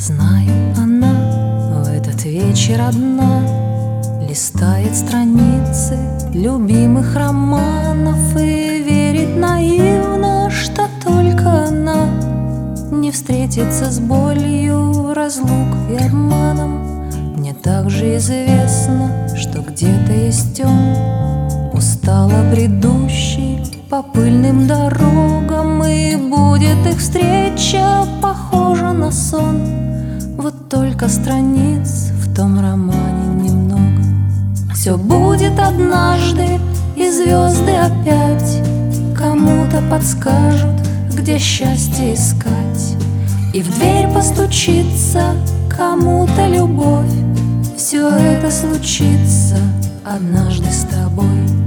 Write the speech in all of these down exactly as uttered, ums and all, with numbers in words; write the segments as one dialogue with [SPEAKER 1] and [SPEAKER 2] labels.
[SPEAKER 1] знаю, она в этот вечер одна листает страницы любимых романов и верит наивно, что только она не встретится с болью, разлук и обманом. Мне также известно, что где-то есть он, устало бредущий по пыльным дорогам, и будет их встреча похожа на сон. Вот только страниц в том романе немного. Все будет однажды, и звезды опять кому-то подскажут, где счастье искать, и в дверь постучится кому-то любовь. Все это случится однажды с тобой.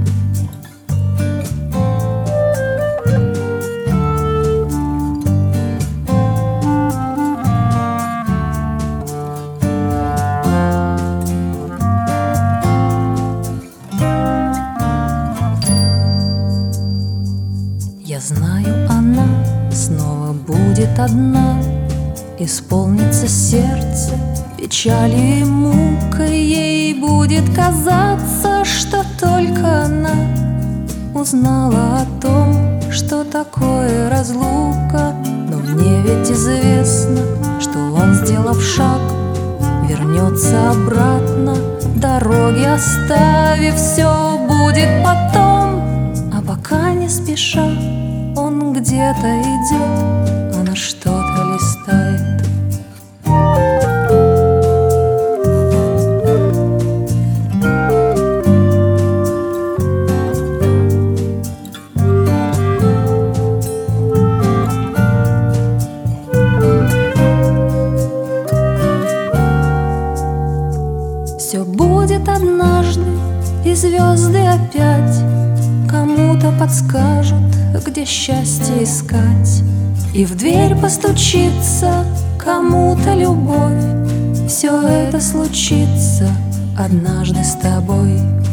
[SPEAKER 1] Я знаю, она снова будет одна, исполнится сердце печали и мукой. Ей будет казаться, что только она узнала о том, что такое разлука. Но мне ведь известно, что он, сделав шаг, вернется обратно, дороги оставив, все будет потом. А пока не спеша он где-то идет, она что-то листает. Все будет однажды, и звезды опять кому-то подскажут, где счастье искать, и в дверь постучится кому-то любовь. Все это случится однажды с тобой.